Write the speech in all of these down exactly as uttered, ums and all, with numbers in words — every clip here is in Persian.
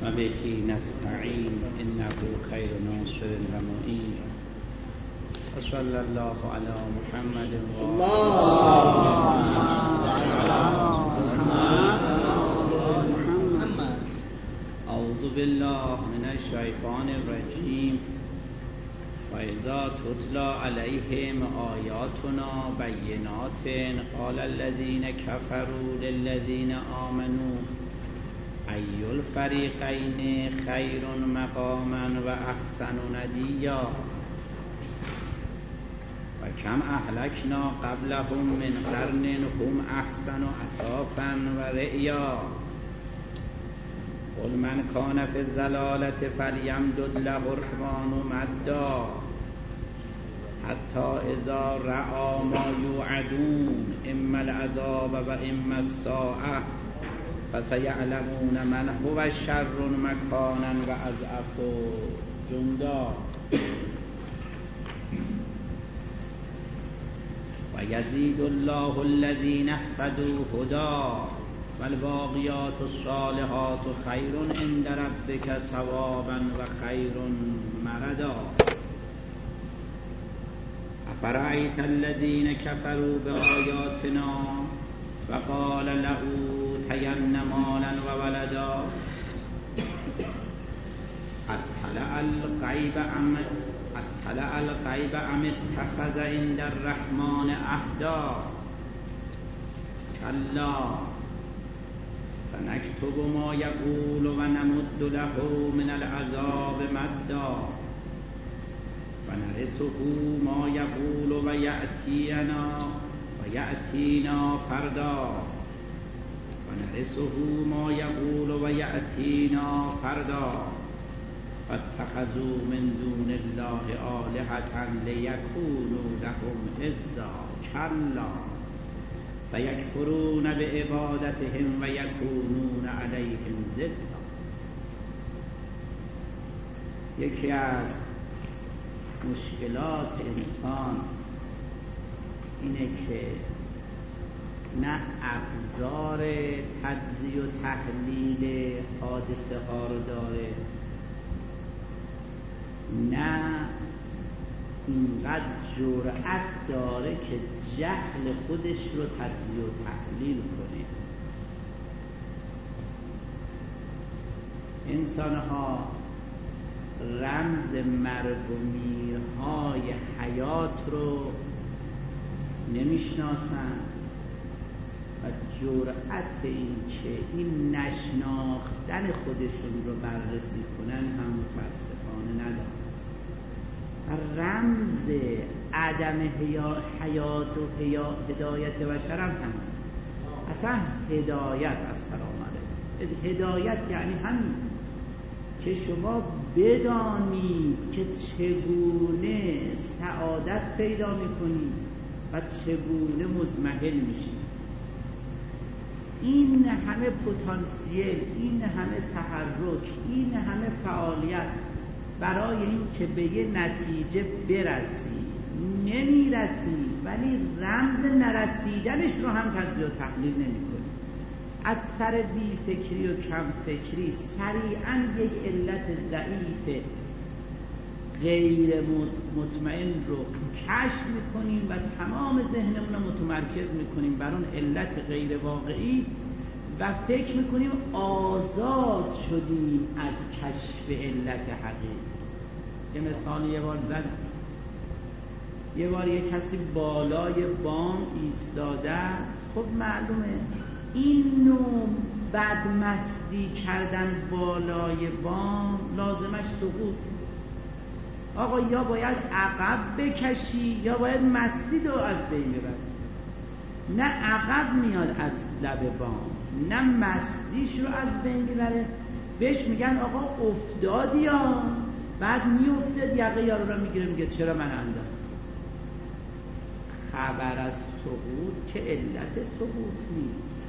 و بهی نستعین انه خیر ناصر و معین و صلی الله علی محمد و محمد. اعوذ بالله من الشیطان الرجیم. و اذا تتلی علیهم آیاتنا بینات قال الذین کفروا للذین آمنوا ای الفریقین خیر مقاما و احسن ندیا و کم اهلکنا قبلهم من قرن هم احسن اثاثا و رئیا قل من کان فی الضلالة فلیمدد له الرحمن مدا حتی اذا رأى ما یوعدون اما العذاب و اما الساعة فسیعلمون من هو شر مکانا و اضعف جندا و یزید الله الذین اهتدوا هدی و الباقیات الصالحات خیر عند ربک ثوابا و خیر مردا افرأیت الذین کفروا بآیاتنا وقال لأوتین مالا و ولدا اطلع الغیب ام اطلع الغیب ام اتخذ عند الرحمن عهدا کلا سنكتب ما یقول و نمد له من العذاب مدا و نرثه ما یقول و یأتینا و یأتینا فردا و نرثه ما یقول و یأتینا فردا فاتخذوا من دون الله آلهة لیکونوا لهم عزا کلا سیکفرون بعبادتهم و یکونون علیهم ضدا. یکی از مشکلات انسان اینه که نه ابزار تجزیه و تحلیل حادثه ها رو داره، نه اینقدر جرأت داره که جهل خودش رو تجزیه و تحلیل کنه. انسان ها رمز مرگ و میرهای حیات رو نمیشناسن و جرأت این که این نشناختن خودشون رو بررسی کنن هم متاسفانه ندارن. رمز عدم حیات و هدایت بشر هم هم اصلا هدایت السلام علیکم هدایت یعنی همین که شما بدانید که چگونه سعادت پیدا میکنید و چگونه مضمحل میشید. این همه پتانسیل، این همه تحرک، این همه فعالیت برای این که به یه نتیجه برسی نمیرسی، ولی رمز نرسیدنش رو هم تجزیه و تحلیل نمی‌کنی. از سر بی فکری و کم فکری سریعاً یک علت ضعیف غیر مطمئن رو کشف می‌کنیم و تمام ذهنمون رو متمرکز می‌کنیم بر اون علت غیر واقعی و فکر می‌کنیم آزاد شدیم از کشف علت حقیقی. یه مثال یه بار زدم. یه بار یه کسی بالای بام ایستاده است. خب معلومه این نوع بدمستی کردن بالای بام لازمش سقوط. آقا یا باید عقب بکشی یا باید مستی رو از بین ببری. نه عقب میاد از لب بام، نه مستیش رو از بین ببره. بهش میگن آقا افتادی یا بعد میافتاد یقه یارو رو میگیره میگه چرا من انداختم. خبر از سقوط که علت سقوط نیست.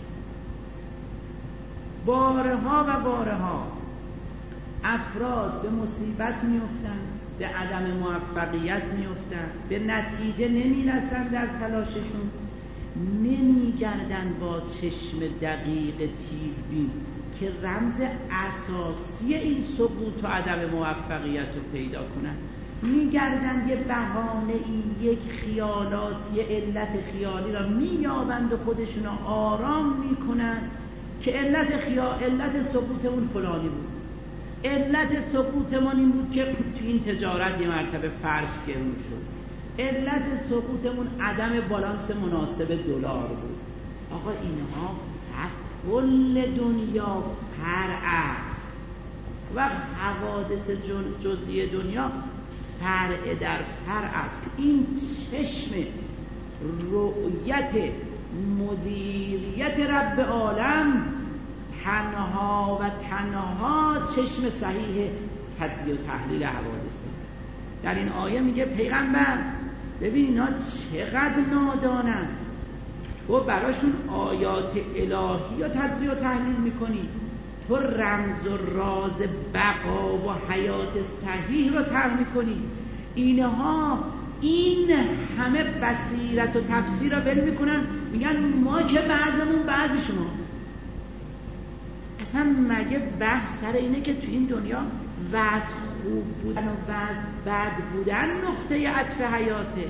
بارها و بارها افراد به مصیبت میافتن، به عدم موفقیت میافتن، به نتیجه نمیرسن در تلاششون، نمیگردن با چشم دقیق تیزبین که رمز اساسی این سقوط و عدم موفقیت رو پیدا کنن. میگردن یه بهانه ای، یک خیالاتی، علت خیالی را مییابند و خودشون آرام میکنن که علت خیال، علت سقوطمون فلانی بود، علت سقوطمون این بود که تو این تجارت یه مرتبه فرش گرون شد، علت سقوطمون عدم بالانس مناسب دلار بود. آقا اینها کل دنیا فرع و حوادث جزئی دنیا فرع در فرع است. این چشم رؤیت مدیریت رب عالم تنها و تنها چشم صحیح تجزیه و تحلیل حوادث. در این آیه میگه پیغمبر ببین اینا چقدر نادانن، تو براشون آیات الهی رو تجزیه و تحلیل میکنی، تو رمز و راز بقا و حیات صحیح رو طرح میکنی، اینها این همه بصیرت و تفسیر رو ول میکنن، میگن ما که بعضمون بعضی شماست. اصلا مگه بحث سر اینه که تو این دنیا وضع خوب بودن و وضع بد بودن نقطه عطف حیاته؟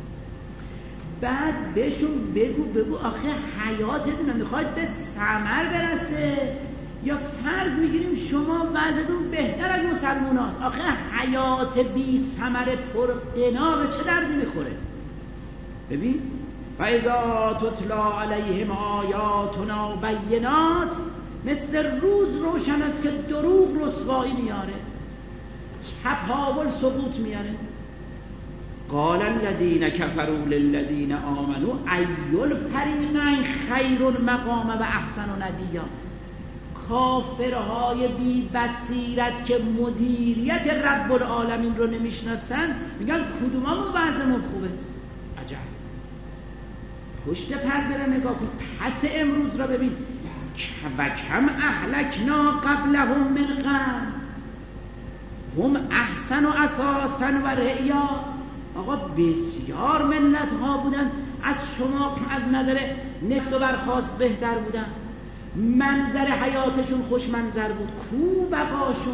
بعد بهشون بگو بگو آخه حیاتتون میخواید به ثمر برسه یا فرض میگیریم شما وضعتون بهتر از مسلمان هاست، آخه حیات بی ثمر پرقنا به چه دردی میخوره؟ ببین فاذا تتلا علیهم آیاتنا بینات، مثل روز روشن است که دروغ رسوایی میاره، چپاول سقوط میاره. قال الذين كفروا للذين آمنوا أي الفريقين خير مقاما و احسن ندیا. کافرهای بی بصیرت که مدیریت رب العالمین رو نمیشناسن میگن کدوممون وضعمون خوبه. عجب. پشت پرده رو نگاه کن، پس امروز را ببین. و کم اهلکنا قبلهم من قرن هم احسن و اساسا و رعیا. آقا بسیار ملت ها بودن از شما از نظر نسل و برخاست بهتر بودن، منظر حیاتشون خوش منظر بود، کو بقاشون.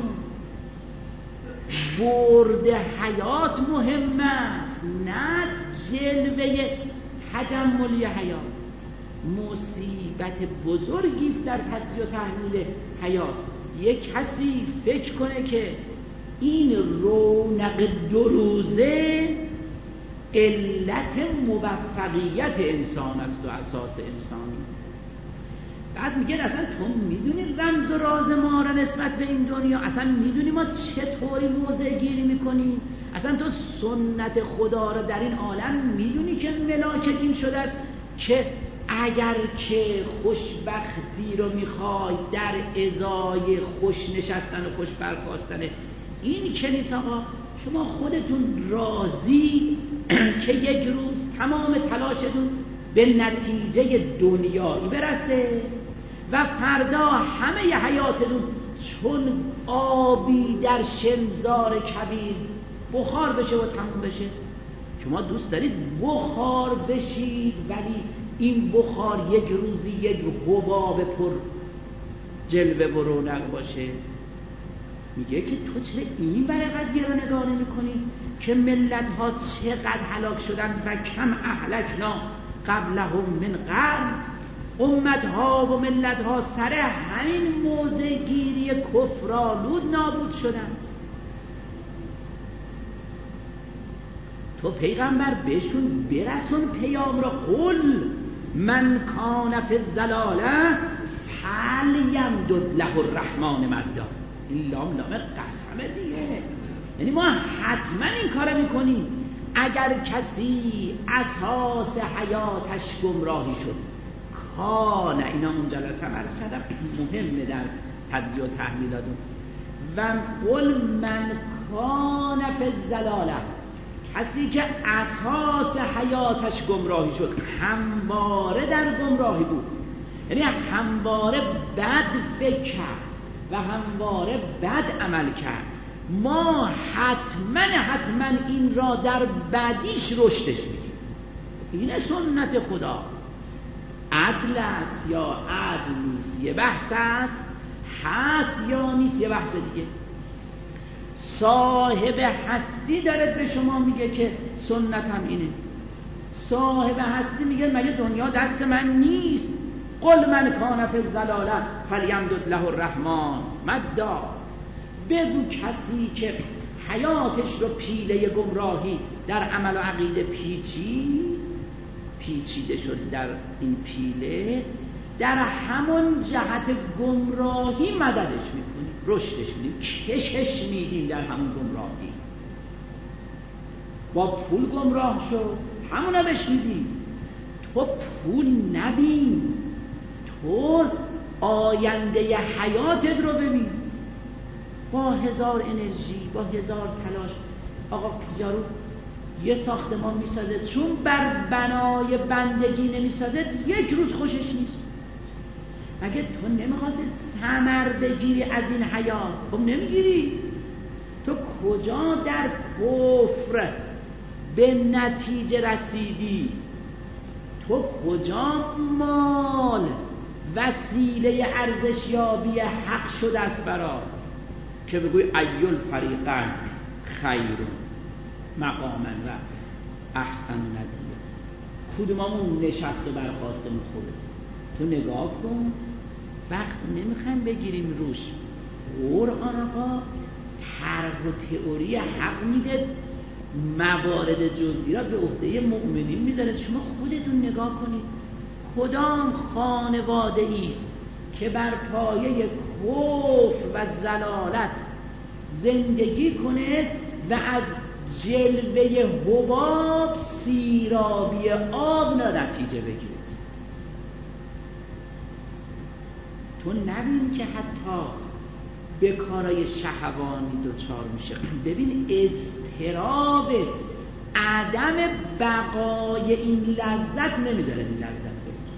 برد حیات مهم است نه جلوه تجملی حیات. مصیبت بزرگی است در تجزیه و تحلیل حیات. یک کسی فکر کنه که این رونق دو روزه علت موفقیت انسان است و اساس انسانی. بعد میگه اصلا تو میدونی رمز و راز ما را نسبت به این دنیا، اصلا میدونی ما چطوری موضع گیری میکنیم، اصلا تو سنت خدا را در این عالم میدونی که ملاک این شده است که اگر که خوشبختی رو میخوای در ازای خوش نشستن و خوش برخاستن این که نیست. آقا شما خودتون راضی که یک روز تمام تلاشتون به نتیجه دنیایی برسه و فردا همه ی حیاتتون چون آبی در شنزار کبیر بخار بشه و تموم بشه؟ شما دوست دارید بخار بشید ولی این بخار یک روزی یک حباب پر جلوه و رونق باشه؟ میگه که تو چرا این برای قضیه رو نگاه نمی کنی که ملت ها چقدر هلاک شدن و کم اهلکنا قبلهم من قرن. امت ها و ملت ها سر همین موضع گیری کفرآلود نابود شدن. تو پیغمبر بهشون برسون پیام را، قل من کان فی الضلاله فلیمدد له الرحمن مدا. این لام لام قسمه دیگه، یعنی ما حتما این کار میکنیم. اگر کسی اساس حیاتش گمراهی شد کان، اینا اون جلسه هم عرض کردم مهمه در تجزیه و تحلیلاتون. و قل من کان فی الضلاله، کسی که اساس حیاتش گمراهی شد، همواره در گمراهی بود، یعنی همواره بد فکر کرد و همواره بد عمل کرد، ما حتما حتما این را در بدیش رشدش میدیم. این سنت خدا. عدل است یا عدل نیست یه بحث است، هست یا نیست یه بحث دیگه. صاحب هستی داره به شما میگه که سنتم اینه. صاحب هستی میگه مگه دنیا دست من نیست؟ قل من کان فی الضلاله فلیمدد له الرحمن مدا. بگو کسی که حیاتش رو پیله گمراهی در عمل و عقیده پیچی پیچیده شد در این پیله، در همون جهت گمراهی مددش میکنی، رشدش میدیم، کشش میدیم در همون گمراهی. با پول گمراه شد، همون بهش میدیم. تو پول نبین، تو آینده حیاتت رو ببین. با هزار انرژی، با هزار تلاش. آقا یارو یه ساختمان میسازه، چون بر بنای بندگی نمیسازه یک روز خوشش نیست. مگه تو نمیخواستی ثمر بگیری از این حیات؟ خب نمیگیری. تو کجا در کفر به نتیجه رسیدی؟ تو کجا مال وسیله ارزشیابی حق شده است برات که بگوی ایل فریقین خیر مقاما و احسن ندیه؟ کدوممون نشست و برخواستمون خوبه؟ تو نگاه کن، وقت نمیخوایم بگیریم روش. قرآن آقا طرح و تئوری حق میده، موارد جزئی را به عهده مؤمنین میذاره. شما خودتون نگاه کنید کدام خانواده ایست که بر پایه کفر و ضلالت زندگی کنه و از جلوه حباب سیرابی آب نتیجه بگیره. تو نبین که حتی به کارهای شهوانی دوچار میشه. ببین اضطراب عدم بقای این لذت نمیذاره این لذت بگیر.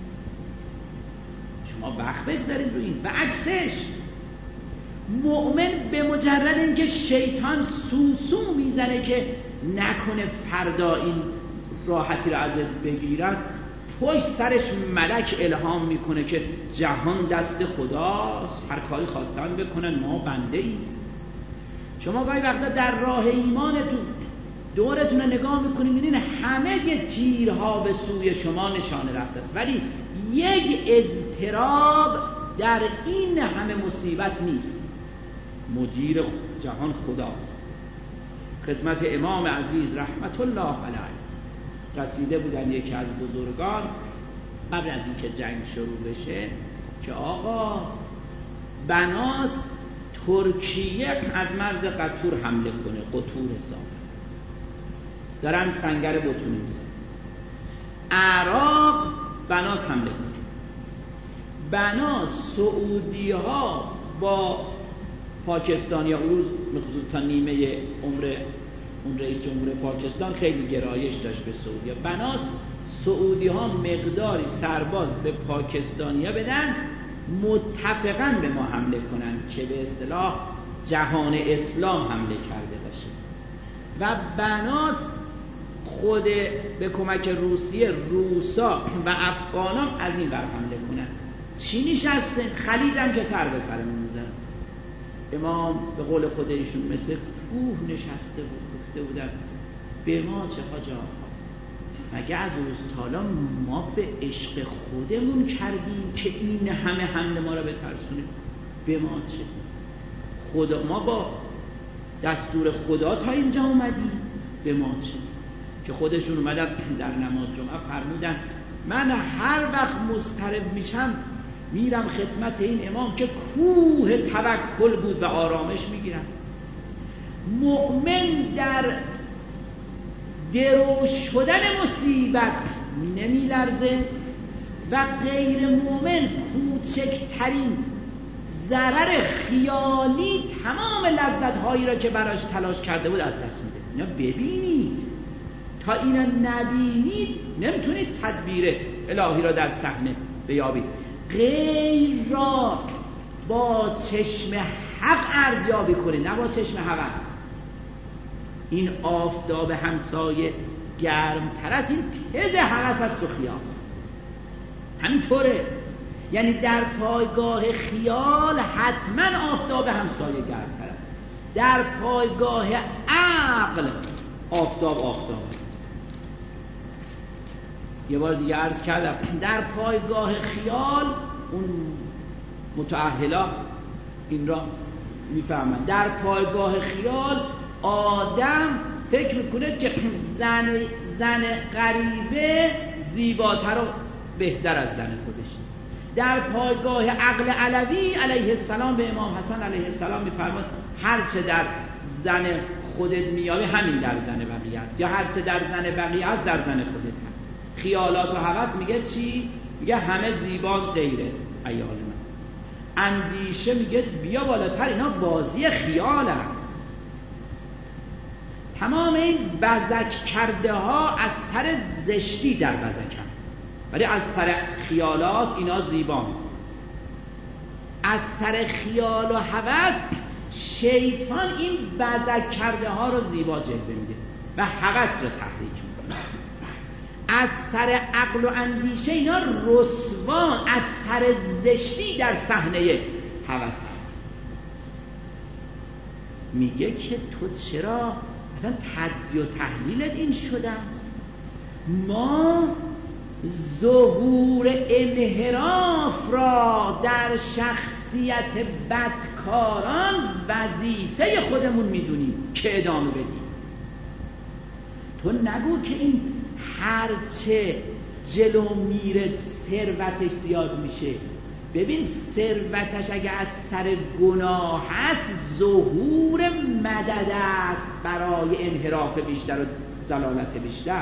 شما وقت بگذارید رو این. و عکسش مؤمن به مجرد اینکه شیطان سوسو میزنه که نکنه فردا این راحتی را ازت بگیرد، پشت سرش ملک الهام میکنه که جهان دست خداست، هر کاری خواستن بکنن، ما بنده ایم. شما گاهی وقتا در راه ایمانتون دورتون رو نگاه میکنید میبینید همه تیرها به سوی شما نشانه رفته است، ولی یک اضطراب در این همه مصیبت نیست. مدیر جهان خداست. خدمت امام عزیز رحمت الله علیه رسیده بودن یکی از بزرگان قبل از اینکه جنگ شروع بشه که آقا بناس ترکیه از مرز قطور حمله کنه، قطور حساب دارن سنگر بتونه میزن، عراق بناس حمله کنه. بناس سعودی ها با پاکستانی ها روز مخصوص تا نیمه عمر اون رئیس جمهور پاکستان خیلی گرایش داشت به سعودی ها. بناس سعودی ها مقداری سرباز به پاکستانی ها بدن متفقاً به ما حمله کنن که به اصطلاح جهان اسلام حمله کرده باشه. و بناس خود به کمک روسیه روسا و افغانان از این بر حمله کنن. چینیش هستن، خلیج هم که سر به سرمون میزنن. امام به قول خود ایشون مثل کوه نشسته بود، گفته بودن به ما چه حاجه آقا، مگه از اوستالا ما به عشق خودمون کردیم که این همه حمله ما را بترسونیم؟ به ما چه؟ خدا ما با دستور خدا تا اینجا اومدیم، به ما چه؟ که خودشون اومدن در نماز جمعه فرمودن من هر وقت مضطرب میشم میرم خدمت این امام که کوه توکل بود و آرامش میگیرم. مؤمن در درو شدن مصیبت نمیلرزه و غیر مؤمن کوچکترین ضرر خیالی تمام لذت‌هایی را که براش تلاش کرده بود از دست میده. اینا ببینید، تا اینا نبینید نمیتونید تدبیر الهی را در صحنه بیابید. غیر را با چشم حق ارزیابی کنید، نه با چشم هوس. این آفتاب همسایه گرم تر از این تز هوس است و خیال. همینطوره یعنی در پایگاه خیال حتما آفتاب همسایه گردتر است، در پایگاه عقل آفتاب آفتاب. یه بار دیگه عرض کردم در پایگاه خیال اون متأهلا این را میفهمن، در پایگاه خیال آدم فکر میکنه که زن زن غریبه زیباتر و بهتر از زن خودش. در پایگاه عقل علوی علیه السلام به امام حسن علیه السلام میفرماد هرچه در زن خودت میابی همین در زن بقیه است، یا هرچه در زن بقیه است در زن خودت هست. خیالات و هوس میگه چی؟ میگه همه زیبا غیره ایال من. اندیشه میگه بیا بالاتر، اینا بازی خیال است. تمام این بزک کرده ها از سر زشتی در بزکن، ولی از سر خیالات اینا زیبان. از سر خیال و هوس شیطان این بزک کرده ها رو زیبا جلوه میده و هوس رو تحریک میکنه. از سر عقل و اندیشه اینا رسوان، از سر زشتی در صحنه هوس. میگه که تو چرا اصلا تجزیه و تحلیلت این شده است؟ ما ظهور انحراف را در شخصیت بدکاران وظیفه خودمون میدونیم که ادامه بدیم. تو نگو که این هرچه جلو میره ثروتش زیاد میشه. ببین ثروتش اگه از سر گناه هست ظهور مدد است برای انحراف بیشتر و ضلالت بیشتر.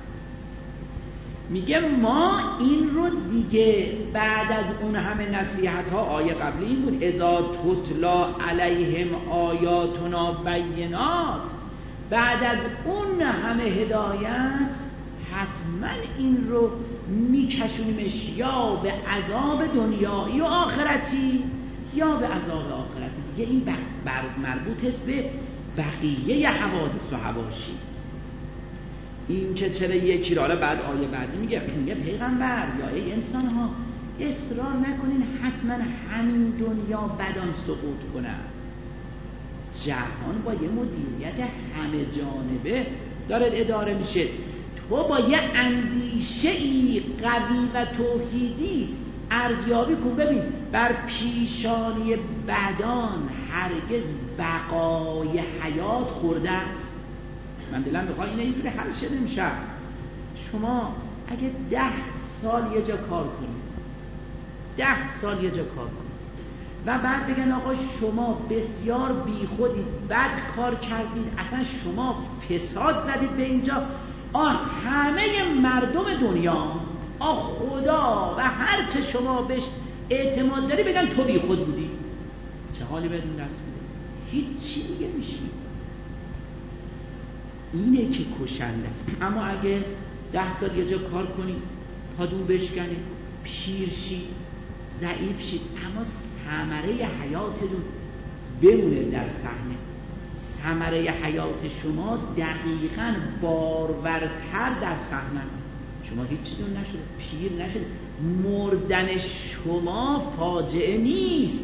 میگه ما این رو دیگه بعد از اون همه نصیحت ها، آیه قبلی این بود اذا تتلا علیهم آیاتنا بینات، بعد از اون همه هدایت حتما این رو میکشونیمش یا به عذاب دنیایی و آخرتی یا به عذاب آخرتی. دیگه این بر مربوط است به بقیه حوادث و حواشی. این که چرا یکی را بعد آیه بعدی میگه میگه پیغمبر یا ای انسان ها اصرار نکنین حتما همین دنیا بدان سقوط کنن. جهان با یه مدیریت همه جانبه داره اداره میشه. تو با یه اندیشه ای قوی و توحیدی ارزیابی کن. ببین بر پیشانی بدان هرگز بقای حیات خورده است. من دلم میخواد اینه اینجوری حل شده میشه. شما اگه ده سال یه جا کار کنید، ده سال یه جا کار کنید و بعد بگن آقا شما بسیار بی خودید، بد کار کردید، اصلا شما فساد زدید به اینجا، آن همه مردم دنیا آ خدا و هر چه شما بهش اعتماد داری بگن تو بی خود بودی، چه حالی بدون دست میده؟ هیچی دیگه میشی. اینه که کشنده است. اما اگه ده سال یه جا کار کنی، پادو بشکنی، پیر شی، ضعیف شی، اما ثمره حیاتتون بمونه در صحنه، ثمره حیات شما دقیقاً بارورتر در صحنه است. شما هیچیتون نشده، پیر نشده، مردن شما فاجعه نیست،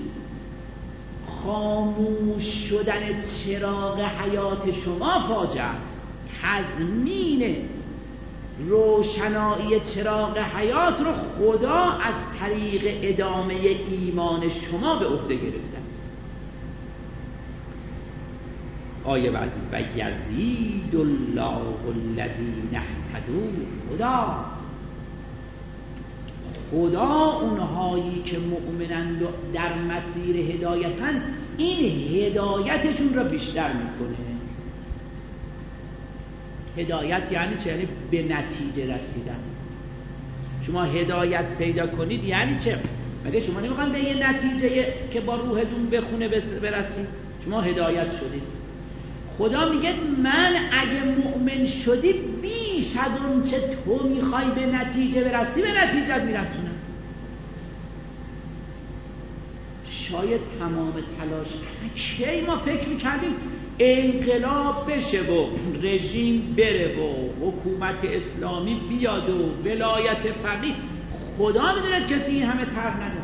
خاموش شدن چراغ حیات شما فاجعه است. تضمین روشنایی چراغ حیات رو خدا از طریق ادامه ایمان شما به عهده گرفته است. آیه بعدی و یزید الله الذین اهتدوا، خدا خدا اونهایی که مؤمنند و در مسیر هدایتن این هدایتشون را بیشتر میکنه. هدایت یعنی چه؟ یعنی به نتیجه رسیدن. شما هدایت پیدا کنید یعنی چه؟ مگه شما نمیخوان به یه نتیجه که با روحتون بخونه برسید؟ شما هدایت شدید. خدا میگه من اگه مؤمن شدی بیش از اون چه تو میخوای به نتیجه برسی به نتیجت میرسونم. شاید تمام تلاش اصلا کی ما فکر میکردیم انقلاب بشه و رژیم بره و حکومت اسلامی بیاد و ولایت فقیه. خدا میدونه کسی این همه طرح نداره.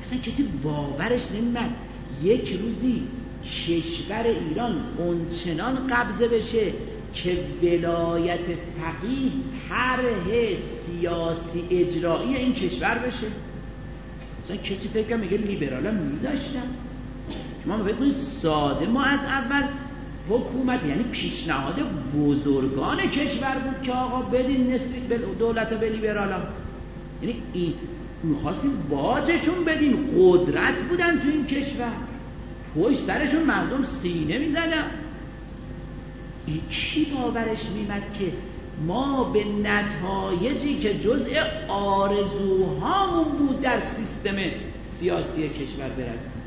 اصلا کسی باورش نمیاد یک روزی کشور ایران اونچنان قبضه بشه که ولایت فقیه طرح سیاسی اجرایی این کشور بشه. مثلا کسی فکر میگه لیبرالا میذاشتن. شما فکر کنید ساده ما از اول حکومت یعنی پیشنهاد بزرگان کشور بود که آقا بدین نصف دولت به لیبرالا، یعنی این میخواستیم باجشون بدیم، قدرت بودن تو این کشور، پشت سرشون مردم سینه میزدن. این کی باورش میمد که ما به نتایجی که جزء آرزوهامون بود در سیستم سیاسی کشور برسیم؟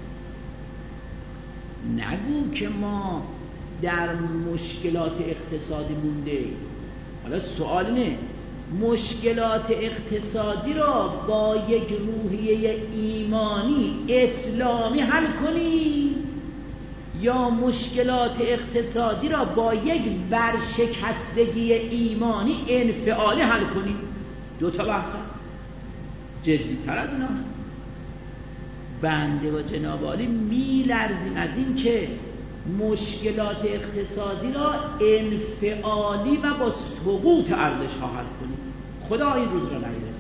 نگو که ما در مشکلات اقتصادی مونده. حالا سوال اینه مشکلات اقتصادی را با یک روحیه ایمانی اسلامی حل کنی یا مشکلات اقتصادی را با یک ورشکستگی ایمانی انفعالی حل کنی؟ دو تا بحث جدی تر از اینا. بنده و جناب عالی میلرزیم از این که مشکلات اقتصادی را انفعالی و با سقوط ارزش ها حل کنیم. خدا این روز را نگیره.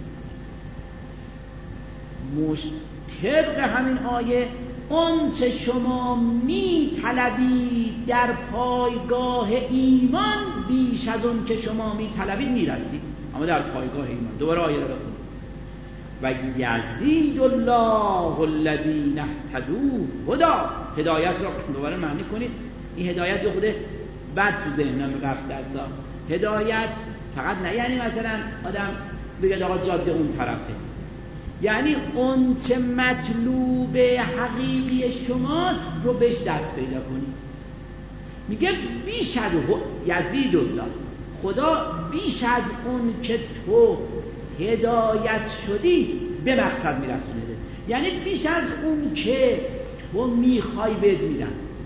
مش... طبق همین آیه اون چه شما می طلبید در پایگاه ایمان بیش از اون که شما می طلبید می رسید. اما در پایگاه ایمان. دوباره آیه را بخونید. و یزید الله الذین اهتدوا هدا. هدایت را دوباره معنی کنید. این هدایت یه خود بد تو ذهنم رفته است. هدایت فقط نه یعنی مثلا آدم بگه آقا جاده اون طرفه، یعنی اون چه مطلوب حقیقی شماست رو بهش دست پیدا کنید. میگه بیش از یزید الله، خدا بیش از اون که تو هدایت شدی به مقصد میرسونه، یعنی بیش از اون که تو میخوای بهت میدن.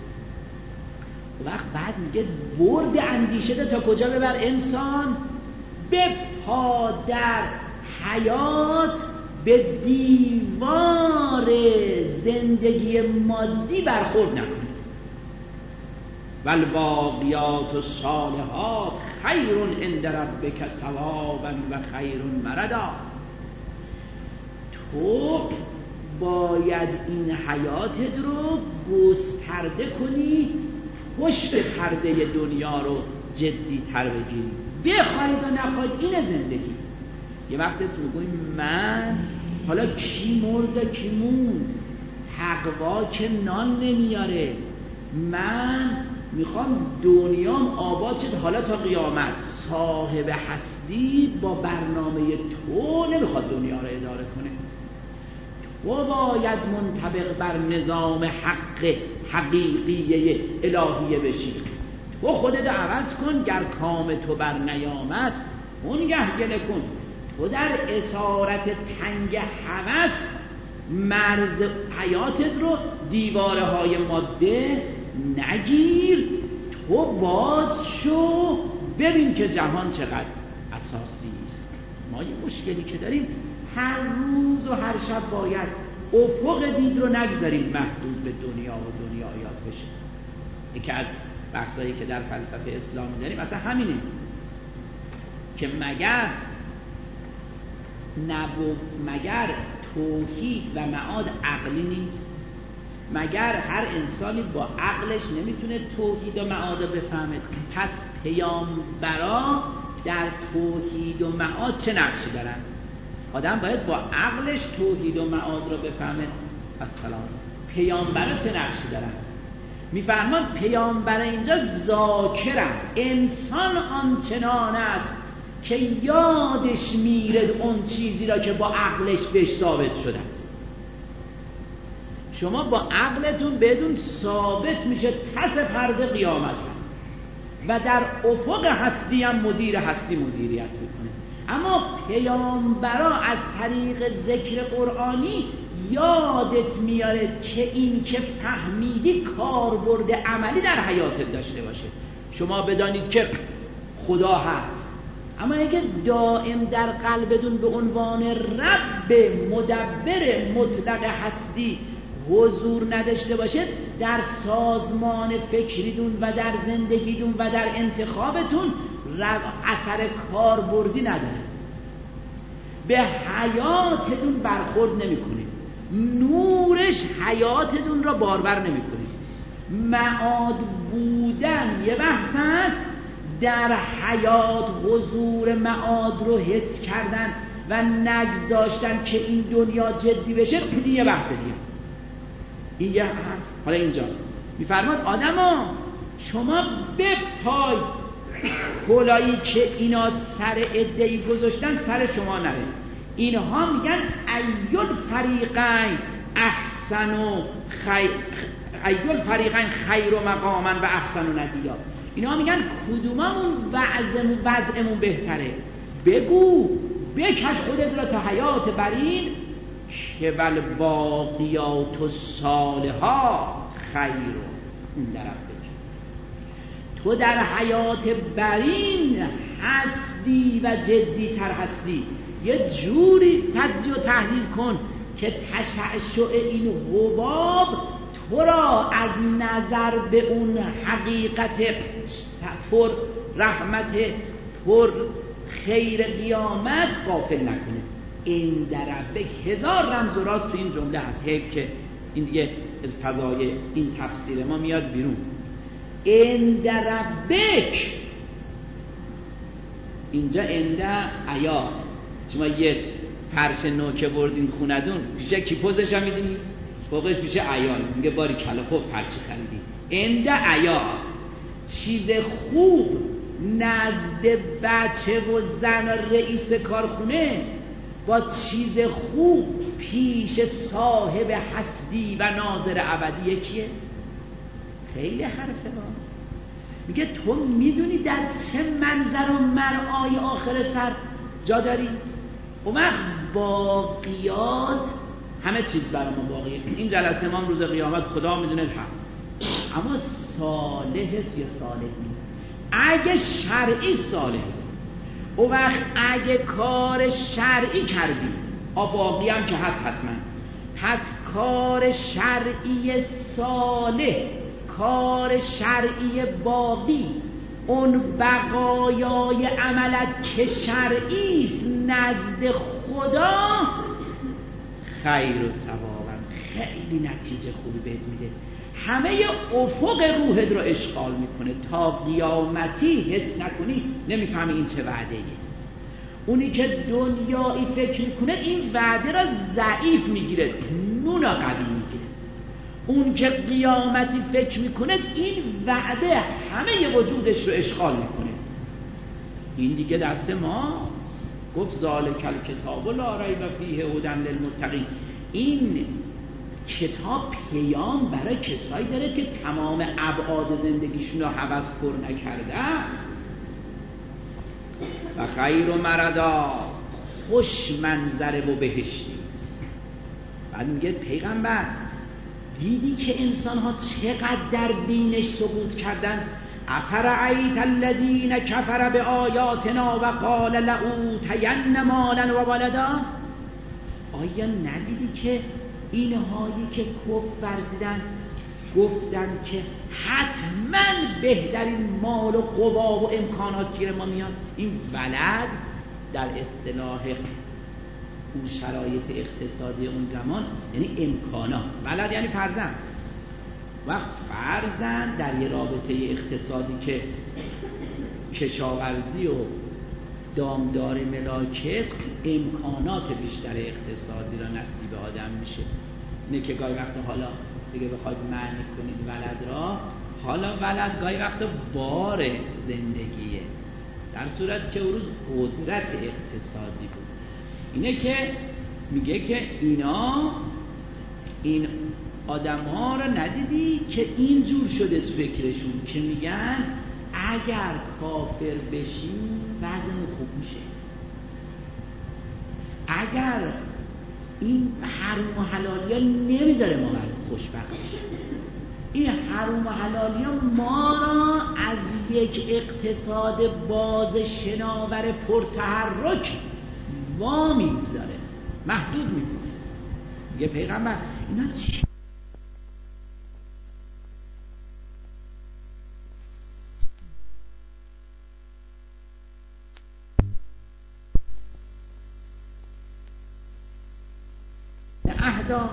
وقت بعد میگه برد اندیشه تا کجا ببر انسان؟ به پا در حیات به دیوار زندگی مادی برخورد نکنه. والباقیات الصالحات خیر عند ربک ثوابا و خیر مردا. تو باید این حیاتت رو گسترده کنی، پشت پرده دنیا رو جدی تر بگیری، بخواید و نخواید. اینه زندگی. یه وقت اسم میگویم من حالا کی مرد کی موند، تقوا که نان نمیاره، من میخوام دنیام آباد شد حالا تا قیامت. صاحب هستی با برنامه تو نمیخواد دنیا رو اداره کنه. تو باید منطبق بر نظام حق حقیقی الهیه بشی. تو خودت عوض کن، گر کام تو بر نیامد اونگه گله کن. تو در اسارت تنگ هوس مرز حیاتت رو دیواره های ماده نگیر، تو باز شو ببین که جهان چقدر اساسی است. ما یه مشکلی که داریم هر روز و هر شب باید افق دید رو نگذاریم محدود به دنیا و دنیایات بشه. یکی از بحثایی که در فلسفه اسلام داریم اصلا همینه که مگر نبو مگر توحید و معاد عقلی نیست؟ مگر هر انسانی با عقلش نمیتونه توحید و معاد رو بفهمه؟ پس پیامبرا در توحید و معاد چه نقشی دارن؟ آدم باید با عقلش توحید و معاد رو بفهمه. السلام. پیامبرا چه نقشی دارن؟ میفرمان پیامبر اینجا ذاکرن. انسان آنچنان است که یادش میره اون چیزی را که با عقلش بهش ثابت شده است. شما با عقلتون بدون ثابت میشه پس پرده قیامت هست و در افق هستی هم مدیر هستی مدیریت میکنه. اما پیامبرا از طریق ذکر قرآنی یادت میاره که این که فهمیدی کاربرد عملی در حیاتت داشته باشه. شما بدانید که خدا هست، اما اگه دائم در قلبتون به عنوان رب مدبر مطلق هستی حضور نداشته باشه، در سازمان فکریتون و در زندگیتون و در انتخابتون اثر کاربردی نداره، به حیاتتون برخورد نمیکنه، نورش حیاتتون را باربر نمیکنه. معاد بودن یه بحث هست، در حیات حضور معاد رو حس کردن و نگذاشتن که این دنیا جدی بشه، این یه بحث دیگه است. این یه حالا اینجا میفرماد آدما شما بپای کلایی که اینا سر عده‌ای گذاشتن سر شما نره. اینها میگن ایل فریقین احسن و خیر، ایل فریقین خیر و مقاما و احسن و ندیا. اینا میگن کدوممون وضعمون وضعمون بهتره؟ بگو بکش خودت را تا حیات برین که بل باقیات الصالحات خیر. اون طرف بگی تو در حیات برین هستی و جدی تر هستی. یه جوری تجزیه و تحلیل کن که تشعشع این حباب تو را از نظر به اون حقیقت پر رحمت پر خیر قیامت غافل نکنه. این در ربک هزار رمز و راز تو این جمله هست، حیف که این دیگه از فضای این تفسیر ما میاد بیرون. این در ربک اینجا انده عیا، شما یه فرش نو که بردین خوندون پیشه کی پوزش هم میدونی؟ فوقش پیشه عیان میگه باری کلا خوب فرشی خریدی. انده عیا چیز خوب نزد بچه و زن رئیس کارخونه با چیز خوب پیش صاحب هستی و ناظر ابدی یکیه. خیلی حرفه ها. میگه تو میدونی در چه منظر و مرعای آخر سر جا داری؟ اون وقت باقیات همه چیز برای ما باقیه. این جلسه ما روز قیامت خدا میدونه هست، اما صالح است یا صالح نیست؟ اگه شرعی صالح است، اون وقت اگه کار شرعی کردی باقی هم که هست حتما، پس کار شرعی صالح، کار شرعی باقی، اون بقایای عملت که شرعی است نزد خدا خیر و ثوابا، خیلی نتیجه خوبی بهت میده. همه افق روحت رو اشغال میکنه تا قیامتی حس نکنی نمیفهمی این چه وعده است. اونی که دنیایی فکر میکنه این وعده را ضعیف میگیره، نونا قوی میگیره. اون که قیامتی فکر میکنه این وعده همه وجودش رو اشغال میکنه. این دیگه دست ما. گفت ذالک الکتاب لا ریب فیه هدی للمتقین. این کتاب پیام برای کسایی داره که تمام ابعاد زندگیشون رو هوس پر نکرده. و خیر و مردا، خوش منظره و بهشتی. بعد میگه پیغمبر دیدی که انسان ها چقدر در بینش سقوط کردن؟ افرأیت الذین کفر بآیاتنا و قال لأوتین مالا و ولدا. آیا ندیدی که اینهایی که کفر ورزیدن گفتن که حتما بهترین مال و قوا و امکانات گیر ما میاد؟ این ولد در اصطلاح اون شرایط اقتصادی اون زمان یعنی امکانات. ولد یعنی فرزند. وقت فرزند در یه رابطه اقتصادی که کشاورزی و دامدار ملاکس امکانات بیشتر اقتصادی را نصیب آدم میشه. نه که گاهی وقت حالا دیگه بخواید معنی کنید ولد را، حالا ولد گاهی وقت بار زندگیه، در صورت که اون روز قدرت اقتصادی بود. اینه که میگه که اینا این آدم ها را ندیدی که اینجور شده فکرشون که میگن اگر کافر بشیم وضعمون خوب میشه، اگر این حرام و حلالی ها نمیذاره ما خوشبخت بشیم. این حرام و حلالی ها ما را از یک اقتصاد باز شناور پرتحرک وا می‌گذاره، محدود می‌کنه. یه پیغمبر اینا چی؟ عهدا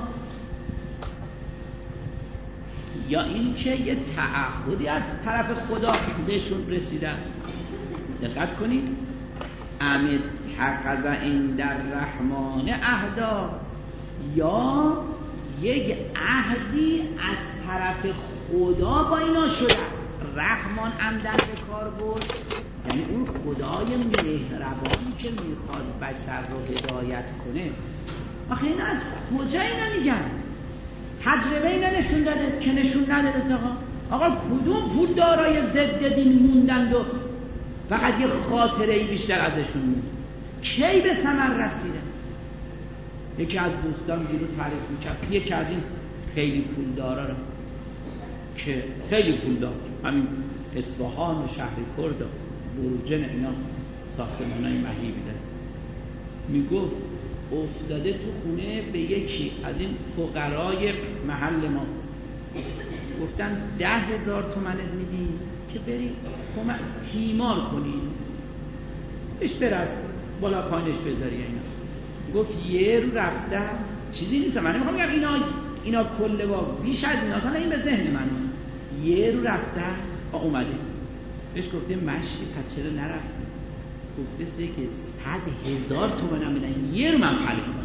یا این که یه تعهدی از طرف خدا بهشون رسیده است. دقت کنید، امید حقذ این در رحمان عهدا، یا یک عهدی از طرف خدا با اینا شده است. رحمان عمدن به کار برد، یعنی اون خدای مهربانی که میخواد بشر رو هدایت کنه. آخه این از کجا اینا میگن؟ تجربه اینا نشون داده است که نشون نداده است. آقا آقا کدوم پول دارای ضد دین موندند و فقط یه خاطره ای بیشتر ازشون موند؟ کی به ثمر رسیده؟ یکی از دوستان دیرو تعریف میکرد یکی از این خیلی پول دارا رو که خیلی پول دار، همین اصفهان و شهر کرد و بروجن اینا ساختمانای مهیبی داره، میگفت افتاده تو خونه به یکی از این فقرای محل ما، گفتن ده هزار تومنت میدی که بری کمک تیمار کنی، بهش برس بالا پایینش بذاری. اینا گفت یه رو رفته چیزی نیست، من نمیخوام بگم اینا اینا کله با بیش از این اصلا این به ذهن من، یه رو رفته اومده بهش گفته مشی پس چرا نرفتی؟ گفته سه که صد هزار تومنم بدن یه رو من پلی کنم.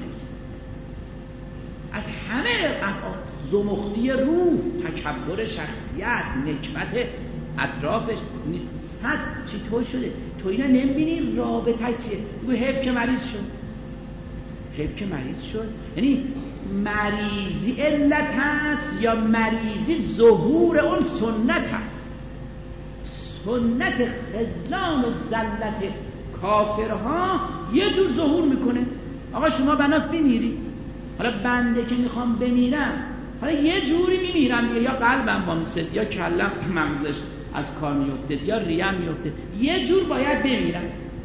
از همه زمختی روح، تکبر شخصیت، نکبت اطرافش، صد چی تو شده؟ تو اینا نمیبینی رابطه چیه؟ بگو حیف که مریض شد، حیف که مریض شد. یعنی مریضی علت هست یا مریضی ظهور اون سنت هست؟ سنت خذلان و ذلت کافرها یه جور ظهور میکنه. آقا شما بناس بمیری، حالا بنده که میخوام بمیرم حالا یه جوری میمیرم دیگه، یا قلبم وامسد یا کلم مغزش از کار میفته یا ریم میفته، یه جور باید بمیرم.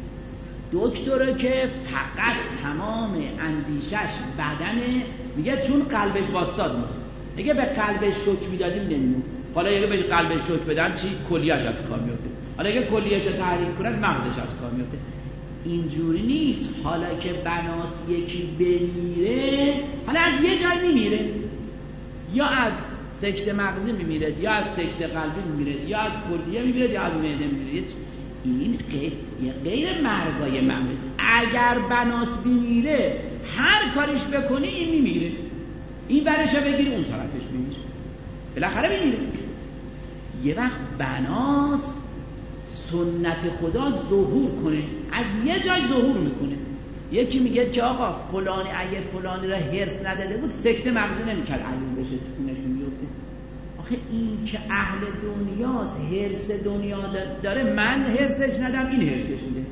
دکتره که فقط تمام اندیشش بدنه، میگه چون قلبش واساد میگه میگه به قلبش شوک میدادیم نمیمون، حالا اگه به قلبش شوک بدن چی؟ کلیه‌اش از کار میفته، حالا اگه کلیه‌اش رو تحریک کنن مغزش از کار میفته. اینجوری نیست. حالا که بناس یکی بمیره، حالا از یه جای میمیره، یا از سکته مغزی میمیره، یا از سکته قلبی میمیره، یا از کلیه میمیره، یا از معده میمیره. این غیر غیر مرگای معمولی است. اگر بناس بمیره هر کاریش بکنی این میمیره، این برشو بگیری اون طرفش میمیره، بالاخره میمیره. یه وقت بناس سنت خدا ظهور کنه، از یه جای ظهور میکنه. یکی میگه که آقا فلانی اگه فلانی را هرس نداده بود سکته مغزی نمیکرد، علوم بشه نشون میفته. آخه این که اهل دنیاست، هرس دنیا داره، من هرسش ندم این هرسش میده.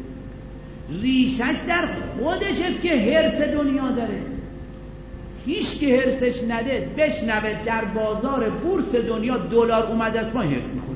ریشش در خودش است که هرس دنیا داره. هیچ که هرسش نده بشنوه در بازار بورس دنیا دلار اومده است، ما هرس میخوره.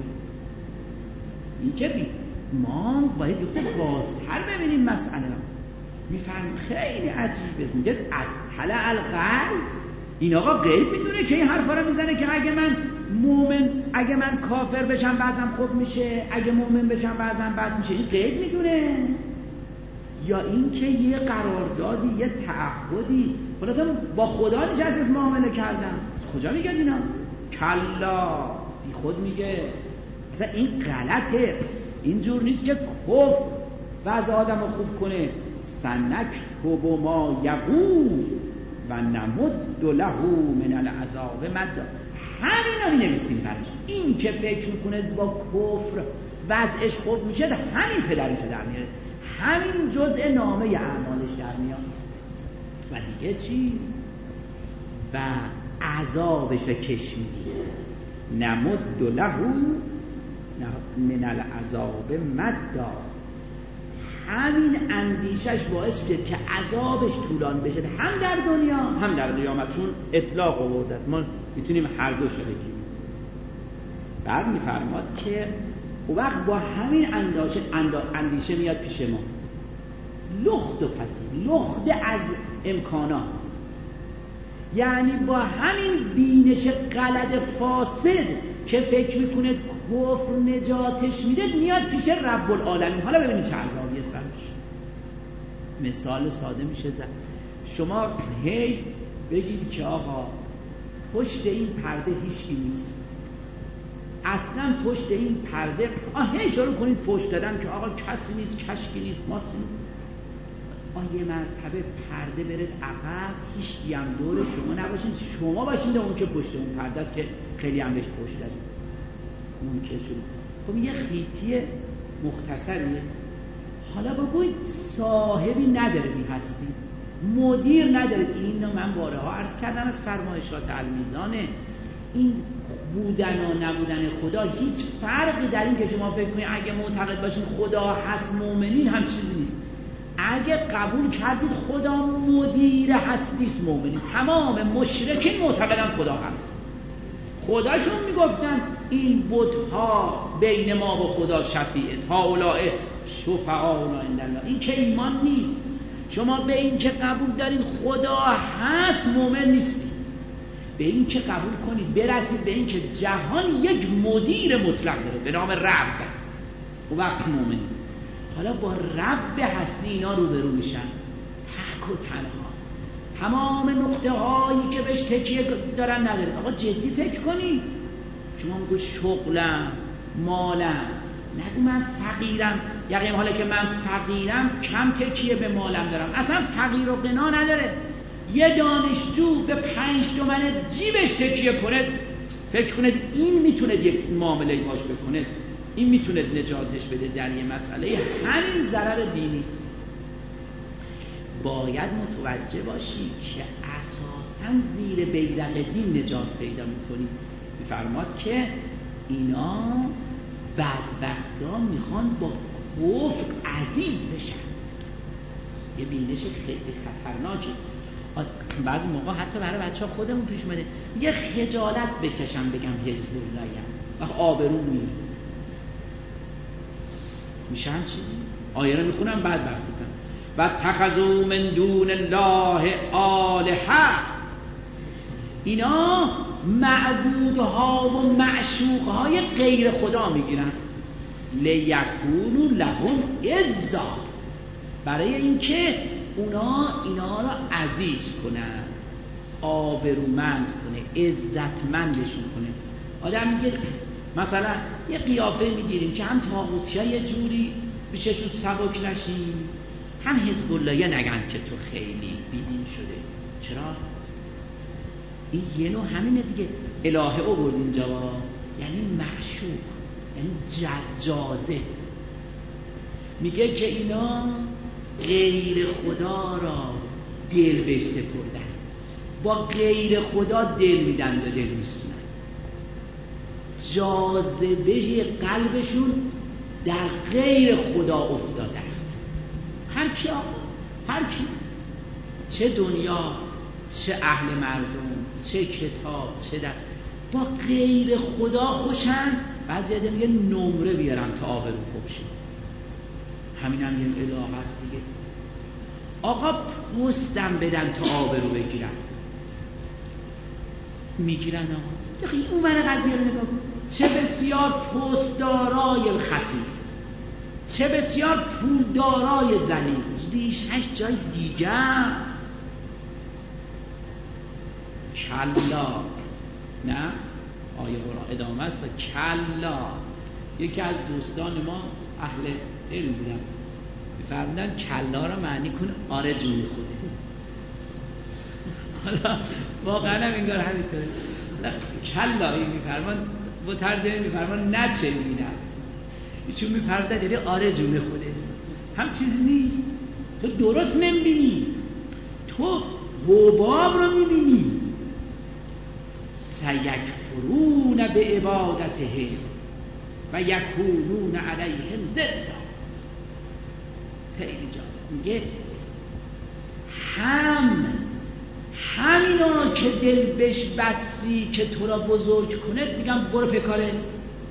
این که بی ما باید یه بازتر ببینیم مسئله را. میفهم خیلی عجیب است. میگه اطلع الغیب، این آقا غیب میدونه که این حرفا رو میزنه که اگه من مومن اگه من کافر بشم بعضم خوب میشه، اگه مومن بشم بعضم بد میشه. این غیب میدونه یا این که یه قراردادی یه تعهدی خلاصا با خدا نشست معامله کردن؟ کجا میگه اینا؟ کلا، بی خود میگه. اصلا این غلطه. اینجور نیست که کفر وضع آدم رو خوب کنه. سنکتب ما یقول و نمد له من العذاب مدا. همین رو نویسیم برش. این که فکر میکنه با کفر وضعش خوب میشه، همین پدرش در میاره، همین جزء نامه اعمالش در میاد. و دیگه چی؟ و عذابش کش میدی. نمد له من العذاب مدا. همین اندیشش باعث شد که عذابش طولان بشه، هم در دنیا هم در قیامت، چون اطلاق آورده است. ما میتونیم هر دوش بگیم. بعد میفرماد که او وقت با همین انداشه اندیشه میاد پیش ما، لخت و پتی، لخت از امکانات، یعنی با همین بینش غلط فاسد که فکر میکنه کفر نجاتش میده میاد پیش رب العالمین. حالا ببینید چه عذابی است براش. مثال ساده میشه زد. شما هی بگید که آقا پشت این پرده هیچکی نیست، اصلا پشت این پرده آه هی شروع کنید فوش دادن که آقا کسی نیست، کشکی نیست، ماسی نیست. آه یه مرتبه پرده برید عقب، هیچکی هم دور شما نباشید، شما باشید اون که پشت اون پرده است که خیلی هم بهش فوش دادید. ممکن شد خب یه خیتی مختصریه. حالا بگوید صاحبی نداره بی هستی، مدیر نداره. این من بارها عرض کردم از فرمایشات المیزانه. این بودن و نبودن خدا هیچ فرقی در این که شما فکر کنید اگه معتقد باشین خدا هست مؤمنین هم چیزی نیست. اگه قبول کردید خدا مدیر هستیست مؤمنین. تمام مشرکین معتقدن خدا هست. خداشون میگفتن این بت‌ها بین ما و خدا شفیع است، هؤلاء شفعاؤنا عند الله. این که ایمان نیست. شما به این که قبول دارین خدا هست مؤمن نیستید. به این که قبول کنید برسید به این که جهان یک مدیر مطلق داره به نام رب، و وقت مؤمن. حالا با رب هستی اینا روبرو میشن تک و تنها. تمام نقطه هایی که بهش تکیه دارن نداره. آقا جدی فکر کنید. شما میگو شغلم، مالم، نگو من فقیرم. یقین حالا که من فقیرم کم تکیه به مالم دارم. اصلا فقیر و غنا نداره. یه دانشجو به پنج تومن جیبش تکیه کنه، فکر کنید این میتونه یک معامله باش بکنه، این میتونه نجاتش بده در یه مسئله. همین ضرر دینی است. باید متوجه باشی که اساساً زیر بیرق دین نجات پیدا میکنی. میفرماد که اینا بدبختا میخوان با کفر عزیز بشن. یه بینش خیلی خطرناکه. بعضی موقع حتی برای بچه ها خودمون پیش اومده یه خجالت بکشم بگم حزب الله‌ام وقت آبرو میره میشه هم چیزی. آیه رو میخونم بعد بحث میکنم. و تخذوا من دون الله آلهه. اینا معبودها و معشوقهای غیر خدا میگیرن. لیکونوا لهم عزا، برای اینکه اونا اینا را عزیز کنن، آبرومند کنه، عزتمندشون کنه. آدم میگه مثلا یه قیافه میگیریم که هم طاغوتی‌ها یه جوری پیششون سبک نشیم، هم حزب الله‌یا نگن که تو خیلی بیدین شده. چرا؟ این یه نوع همینه دیگه. الهه آورد اینجا، یعنی معشوق، یعنی جازه. میگه که اینا غیر خدا را دل بهش سپردن، با غیر خدا دل میدن و دل میسونن. جاذبه قلبشون در غیر خدا افتاده است. هر کی آقا، هر کی، چه دنیا، چه اهل مردم، چه کتاب، چه در با غیر خدا خوشن. بعضی آدم میگه نمره بیارم تا آبرو خوب شه. همین هم یه اله است دیگه. آقا پستم بدن تا آبرو بگیرن، میگیرن. آقا دقیقی اون برای قضیه رو نگاه کن. چه بسیار پستدارای خفیف، چه بسیار پولدارای زلیل، ریشش جای دیگه است. کلا، نه آیه قرآن ادامه است. کلا، یکی از دوستان ما اهل علم بودن می‌فرمودن کلا را معنی کن آره جون خوده. حالا واقعا هم انگار همینطوره. کلا این می‌فرمان با ترجمه می‌فرمان نه چنین است. ایشون می‌فرمودن یعنی آره جون خوده. هم چیزی نیست. تو درست نمی‌بینی، تو حباب رو می‌بینی. سیکفرون به عبادته و یکونون علیهم ضدا. خیلی جالب. میگه هم همینا که دل بهش بسی که تو را بزرگ کنه، میگم برو فکاره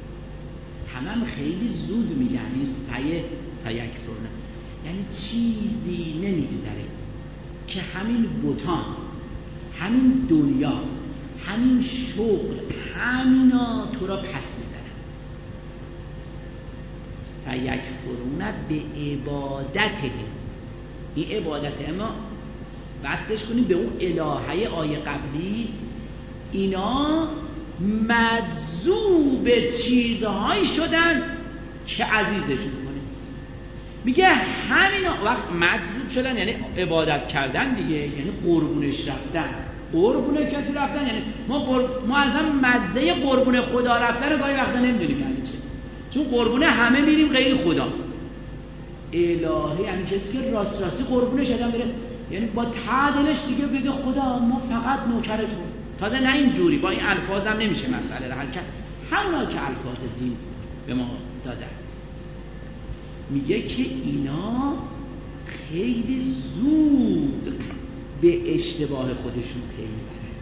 همه هم خیلی زود میگن این سایه سایک فرونه، یعنی چیزی نمیگذره که همین بوتان، همین دنیا، همین شغل، همینا تو را پس میزنن. سایک فرونه به عبادته، این عبادت اما وصلش کنیم به اون الهه آیه قبلی، اینا مجذوب چیزهایی شدن که عزیزشون کنه. میگه همین وقت مجذوب شدن یعنی عبادت کردن دیگه، یعنی قربونش رفتن. قربون کسی رفتن یعنی ما قرب... ما اصلا مزه قربون خدا رفتن رو گاهی وقتا نمیدونیم یعنی چه، چون قربونه همه میریم غیر خدا. الهه یعنی کسی که راست راستی قربونش آدم بره، یعنی با تعدلش دیگه بگه خدا ما فقط نوکرتون. تازه نه اینجوری با این الفاظ هم نمیشه مسئله رو حل کرد، همونا که الفاظ دین به ما داده است. میگه که اینا خیلی زود به اشتباه خودشون پی میبرن،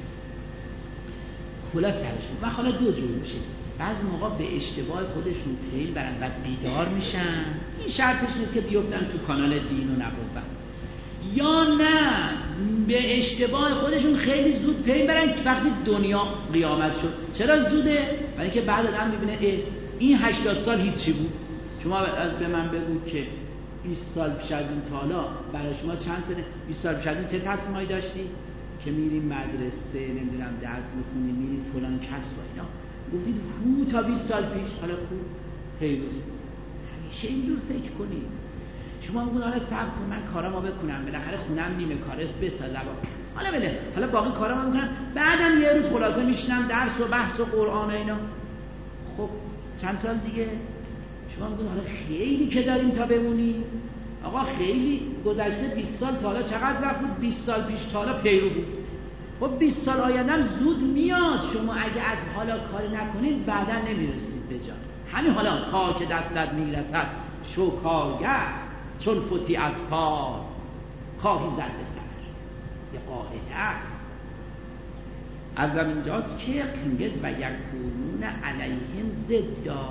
کلا سرشون و حالا دو جور میشه. بعضی موقع به اشتباه خودشون پی میبرن و بیدار میشن، این شرطش نیست که بیفتن تو کانال دین و نبوت، یا نه به اشتباه خودشون خیلی زود پی میبرن که وقتی دنیا قیامت شد. چرا زوده؟ برای که بعد آدم میبینه این هشتاد سال هیچی بود. شما به من بگو که بیست سال پیش از این تالا برای شما چند سنه؟ بیست سال پیش از این چه تصمیمایی داشتی؟ که میریم مدرسه، نمیدونم درس میخونیم، میریم فلان کسب و اینا، گفتید هو تا بیست سال پیش، حالا خوب پیروز. همیشه اینجور فکر کنید. شما بگید حالا صبر کن من کارامو بکنم، بالاخره خونم نیمه کاره است بسازم، حالا بله حالا باقی کارامو میکنم، بعدم یه روز خلاصه میشینم درس و بحث و قرآن و اینا. خب چند سال دیگه شما میگید حالا خیلی که داریم تا بمونی. آقا خیلی گذشته بیست سال، تا حالا چقدر وقت بود؟ بیست سال پیش تا حالا پیرو بود. خب بیست سال آیندهم زود میاد. شما اگه از حالا کاری نکنید بعدا نمیرسید به جا. همین حالا تا که دستت میرسد شو کارگر، چون فوتی از پا خواهی زد به سر. یه قاعده است از اینجاست که میگه و یکونون علیهم ضدا،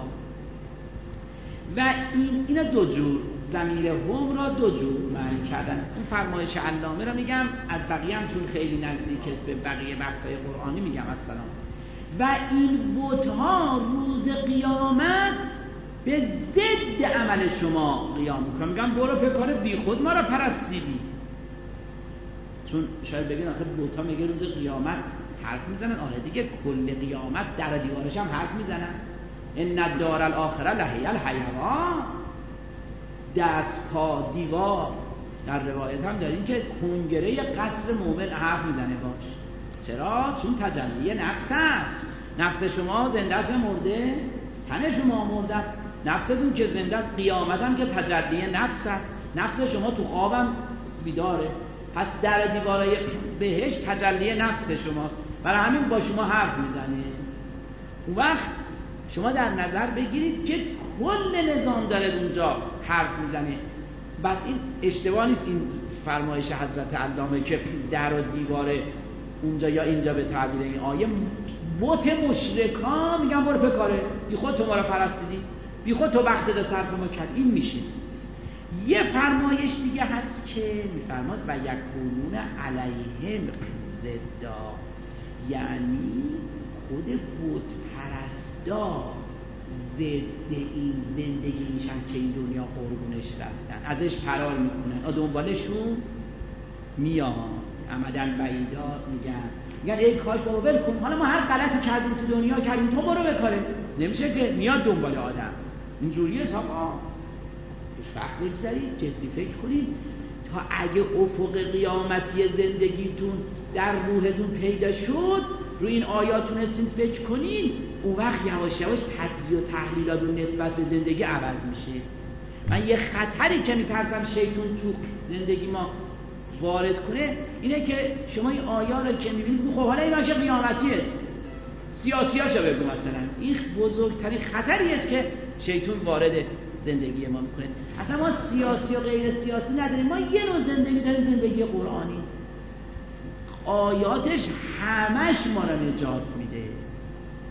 و این اینا دو جور ضمیر هم را دو جور معنی کردن. اون فرمایش علامه را میگم، از بقیه هم چون خیلی نزدیک است به بقیه بحث‌های قرآنی میگم السلام. و این بت‌ها روز قیامت به ضد عمل شما قیام میکنن. میگم برو پکار بی خود ما را پرستیدی. چون شاید بگین آخه بت‌ها میگه روز قیامت حرف میزنن. آره دیگه کل قیامت در دیوارش هم حرف میزنن. ان الدار الاخره لهی الحیوان، دست پا دیوار. در روایت هم داریم که کنگره قصر مومن حرف میزنه باش. چرا؟ چون تجلی نفس است. نفس شما زنده است مرده؟ همه شما مرده. نفستون که زنده است، قیامت هم که تجلی نفس است. نفس شما تو خوابم بیداره. پس در دیوارای بهشت تجلی نفس شماست، برای همین با شما حرف میزنه. اون وقت شما در نظر بگیرید که کل نظام داره اونجا حرف میزنه. بس این اشتباه نیست این فرمایش حضرت علامه که در و دیوار اونجا یا اینجا به تعبیر این آیه بت مشرکا میگن برو پکاره، بی خود تو ما را پرستیدی، بی خود تو وقت ده صرف ما کرد. این میشه. یه فرمایش دیگه هست که میفرماد و یکونون علیهم ضدا، یعنی خود بت پرستا ضد این زندگی میشن که این دنیا قربونش رفتن، ازش فرار میکنن، آ دنبالشون میان. عمدن بعیدا میگن میگن ای کاش بابا ول کن، حالا ما هر غلطی کردیم تو دنیا کردیم، تو برو بکاره. نمیشه که میاد دنبال آدم. اینجوریه آقا. وقت بگذارید جدی فکر کنید تا اگه افق قیامتی زندگیتون در روحتون پیدا شد، روی این آیات تونستین فکر کنین، اون وقت یواش یواش تجزیه و تحلیلاتون نسبت به زندگی عوض میشه. من یه خطری که میترسم شیطان تو زندگی ما وارد کنه اینه که شما این آیات رو که میبینید خب حالا این وقت قیامتی است، سیاسیاشو بگو مثلا، این بزرگترین خطری است که شیطان وارد زندگی ما میکنه. اصلا ما سیاسی و غیر سیاسی نداریم، ما یه نوع زندگی داریم، زندگی قرآنی. آیاتش همش ما را نجات میده.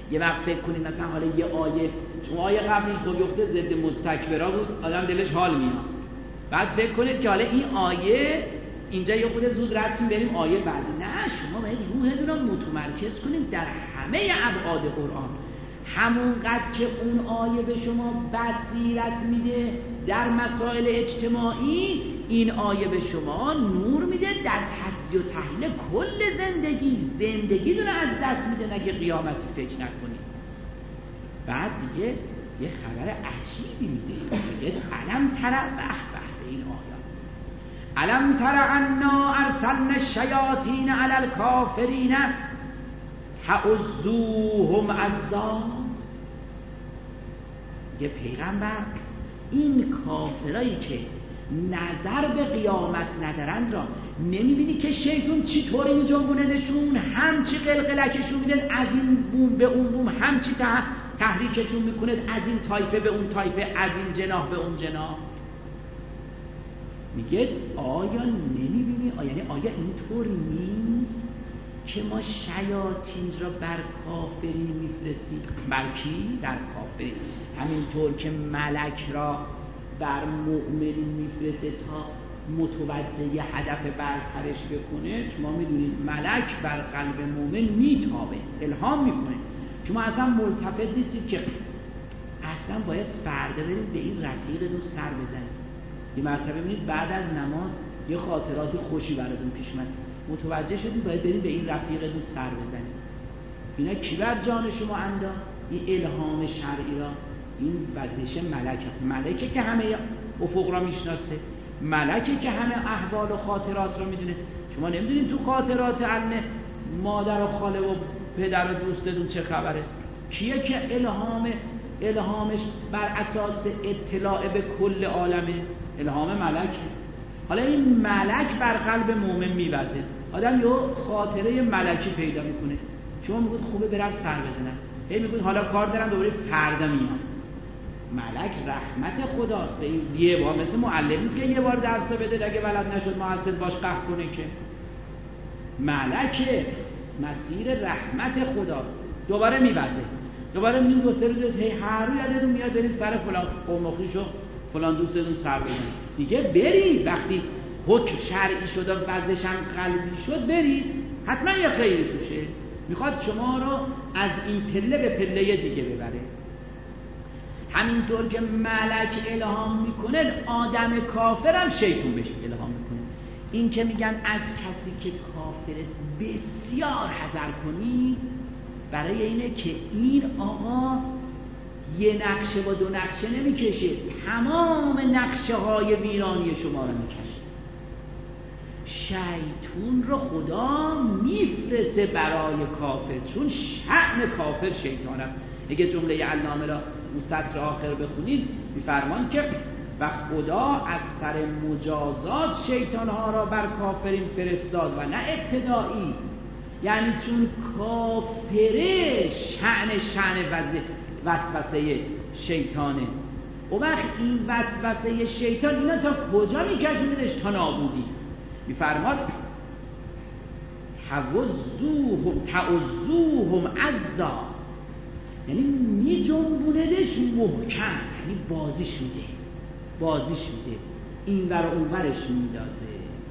یه وقت فکر کنید مثلا حالا یه آیه، شما آیه قبلی خویخته ضد مستکبرا بود، آدم دلش حال میاد. بعد فکر کنید که حالا این آیه اینجا یه خود زود رسیم بریم آیه بعدی. نه، شما باید روحتون رو متمرکز کنید در همه ابعاد قرآن. همونقدر که اون آیه به شما بصیرت میده در مسائل اجتماعی، این آیه به شما نور میده در تجزیه و تحلیل کل زندگی. زندگی رو از دست میده نگه قیامتی فکر نکنید. بعد دیگه یه خبر عجیبی میده، میگه علم تر به به این آیه علم تر انا ارسلنا الشیاطین علی الکافرین تعزوهم عزا. یه پیغمبر این کافرایی که نظر به قیامت ندارند را نمیبینی که شیطان چی طوری میجنبوندشون، همچی قلقلکشون میدن از این بوم به اون بوم، همچی تحریکشون میکنه از این طایفه به اون طایفه، از این جناح به اون جناح. میگه آیا نمیبینی؟ آیا یعنی آیا اینطور نیست که ما شیاطین را بر کافرین میفرستیم؟ بر کی؟ در کافرین. همینطور که ملک را بر مؤمنین میفرسته تا متوجه هدف برترش بکنه. شما میدونید ملک بر قلب مؤمن میتابه، الهام میکنه. شما اصلا ملتفت نیستید که اصلا باید فردا برید به این رفیقتون سر بزنید. یه مرتبه ببینید بعد از نماز یه خاطرات خوشی براتون پیش اومد، متوجه شدید باید برید به این رفیقتون سر بزنید. اینا کی بر جان شما انداخت؟ این الهام شرعی را، این وظیفه ملک است. ملکه که همه افق را میشناسه، ملکه که همه احوال و خاطرات را میدونه. شما نمیدونید تو خاطرات علم مادر و خاله و پدر و دوستتون چه خبر است؟ کیه که الهام الهامش بر اساس اطلاع به کل عالمه؟ الهام ملک. حالا این ملک بر قلب مؤمن میوزه، آدم یه خاطره ملکی پیدا میکنه. شما میگید خوبه برم سر بزنم، هی میگید حالا کار دارم دوباره فردا میام. ملک رحمت خداست. این یه بار مثل معلم نیست که یه بار درس بده اگه بلد نشد محصل باش قهر کنه که. ملک مسیر رحمت خداست. دوباره میوزه، دوباره میگید دو سه روز هی هر روز یادتون میاد برید سر فلان قومخیشو فلان دوستتون سر بزنید. دیگه برید وقتی حکم شرعی شد و وضعش هم قلبی شد برید، حتما یه خیری توشه. میخواد شما رو از این پله به پله دیگه ببره. همینطور که ملک الهام میکنه، آدم کافر هم شیطان بهش الهام میکنه. این که میگن از کسی که کافر است بسیار حذر کنی، برای اینه که این آقا یه نقشه و دو نقشه نمیکشه، تمام نقشه های ویرانی شما رو میکشه. شیطان رو خدا میفرسته برای کافر، چون شأن کافر شیطان است. اگه جمله علامه را اون سطر آخر بخونید میفرمان که و خدا از سر مجازات شیطان ها را بر کافرین فرستاد و نه ابتدایی، یعنی چون کافره شأن شأن وسوسه شیطانه. و وقت این وسوسه شیطان اینا تا کجا میکشوندش؟ تا نابودی. میفرماد تعوذوهم تعوذوهم عزا، یعنی میجنبوندش محکم، یعنی بازیش میده بازیش میده این ور اون ورش میندازه.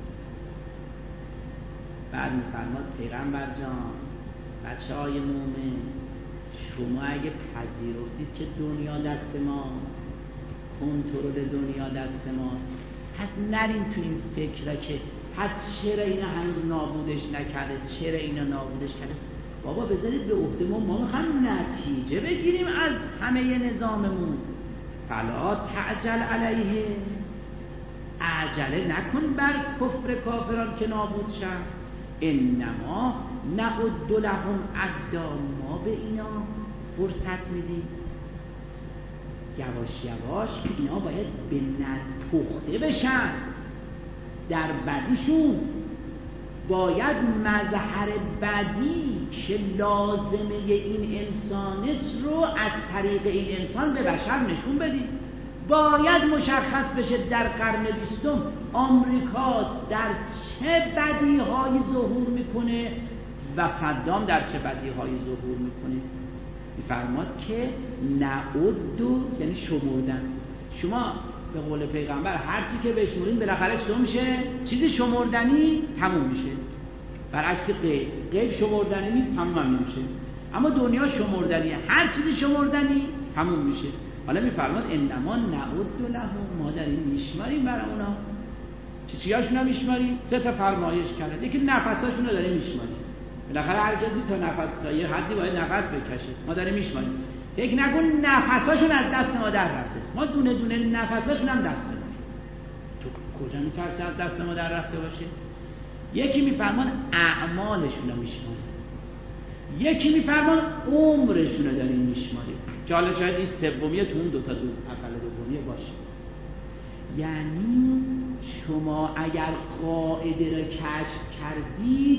بعد میفرماد پیغمبر جان، بچه های مومن، شما اگه پذیرفتید که دنیا دست ما، کنترل دنیا دست ما، پس نرین تو این فکره که پس چرا اینا هنوز نابودش نکرده، چرا اینا نابودش کرده. بابا بذارید به عهده ما، ما میخوایم نتیجه بگیریم از همه نظاممون. فلا تعجل علیه، عجله نکن بر کفر کافران که نابود شن. انما نعد لهم عدا، ما به اینا فرصت میدیم یواش یواش که اینا باید به نپخته بشن در بدیشون. باید مظهر بدی که لازمه این انسان است رو از طریق این انسان به بشر نشون بدیم. باید مشخص بشه در قرن بیستم آمریکا در چه بدیهایی ظهور میکنه و صدام در چه بدیهایی ظهور میکنه. میفرماد که نعد یعنی شمردن. شما به قول پیغمبر هر چی که بشمرین بالاخره چطور میشه؟ چیزی شمردنی تموم میشه. برعکس غیب، غیب شمردنی نیست، تموم هم نمیشه. اما دنیا شمردنیه، هر چیزی شمردنی تموم میشه. حالا میفرماد انما نعد لهم، ما در این میشماریم برای اونا. چی چیاشون هم میشماریم؟ سه تا فرمایش کرده. یکی نفساشون رو داریم میشماریم. بالاخره هر کسی تا نفس تا یه حدی باید نفس بکشه. ما داریم میشماریم. فکر نکن نفساشون از دست ما در رفته است. ما دونه دونه نفساشون هم دست ما. تو کجا میترسی از دست ما در رفته باشه؟ یکی میفرمان اعمالشون رو میشماریم. یکی میفرمان عمرشون رو داریم میشماریم. که حالا شاید این سومیه تو اون دو تا دو اقل دومیه باشه. یعنی شما اگر قاعده را کشف کردید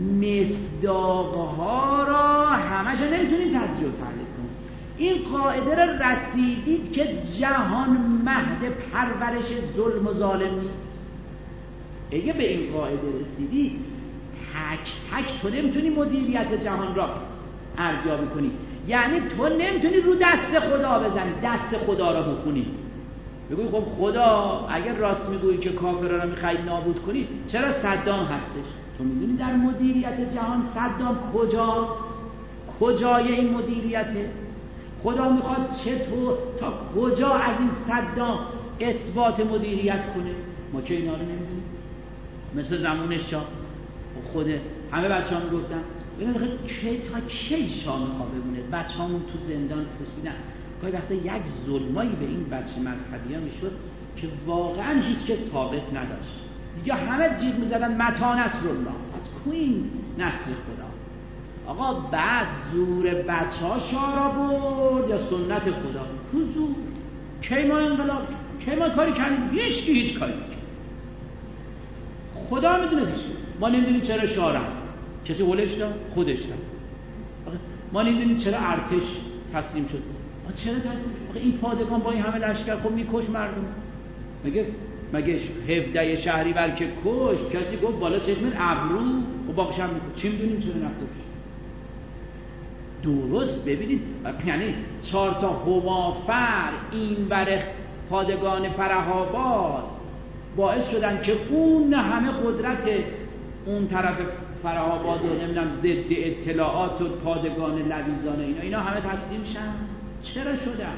مصداقها را همش را نمیتونید تجزیه و تحلیل کنید. این قاعده را رسیدید که جهان مهد پرورش ظلم و ظالم نیست. اگه به این قاعده رسیدید تک تک تو نمیتونی مدیریت جهان را ارزیابی کنی. یعنی تو نمیتونی رو دست خدا بزنی، دست خدا را بخونی، بگوی خب خدا اگر راست میگویی که کافرها را میخوای نابود کنی چرا صدام هستش؟ تو میدونی در مدیریت جهان صدام کجاست؟ کجای این مدیریته؟ خدا میخواد چطور تا کجا از این صدام اثبات مدیریت کنه؟ ما که اینا رو نمیدونیم. مثل زمان شاه خود همه بچه ها میگفتن بگن کی تا کی شاه میخواد بمونه؟ بچه هامون تو زندان پوسیدن. گاهی وقتا یک ظلمایی به این بچه مذهبی ها میشد که واقعا هیچ کس طاقت نداشت دیگه، همه جیغ میزدن متى نصر الله. از کوین نصر خدا؟ آقا بعد زور بچه ها شاه را برد یا سنت خدا؟ تو زور. کی ما انقلاب کی ما کاری کردیم؟ هیچ کی هیچ کاری نکرد. خدا میدونه دیگه. ما نمیدونیم چرا شاه رفت، کسی ولش داد؟ خودش داد. ما نمیدونیم چرا ارتش تسلیم شد. ما چرا تسلیم شد؟ این پادگان با این همه لشکر خب میکش مردم. مگه مگه هفده شهریور که کش کسی گفت بالا چشم ابرو و باقیش هم میکش؟ چی میدونیم چرا نکش؟ درست ببینید، یعنی چهار تا همافر این بر پادگان فره‌آباد باعث شدن که اون همه قدرت اون طرف فره‌آباد و نمیدونم ضد اطلاعات و پادگان لویزان اینا اینا همه تسلیم شدن. چرا شدن؟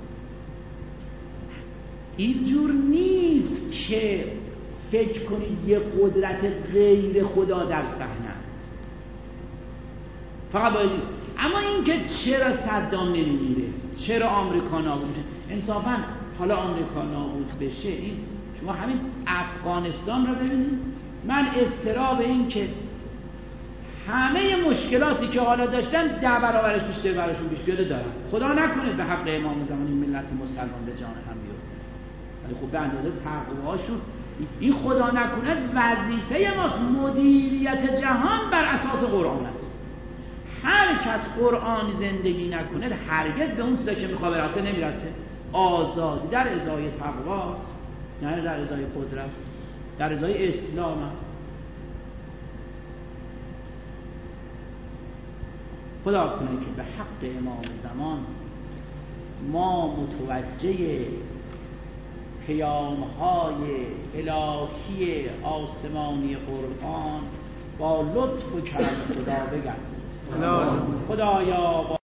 اینجور نیست که فکر کنید یه قدرت غیر خدا در صحنه است. فقط باید اما این که چرا صدام نمیمیره؟ چرا آمریکا نابود میشه؟ انصافا حالا آمریکا نابود بشه، این شما همین افغانستان رو ببینید. من اضطراب این که همه مشکلاتی که حالا داشتن ده برابرش بیشتر براشون بیشتر دارن. خدا نکنه به حق امام زمان این ملت مسلمان به جان هم بیفته، ولی خب به اندازه تقواهاشون این خدا نکنه وظیفه ماست. مدیریت جهان بر اساس قرآن است. هر کس قرآن زندگی نکنه هرگز به اون چیزی که میخواد برسه نمیرسه. آزادی در ازای تقواست، نه در ازای قدرت، در ازای اسلام است. خدا کنه که به حق امام زمان ما متوجه پیام‌های الهی آسمانی قرآن با لطف و کرم خدا بگردیم. خدایا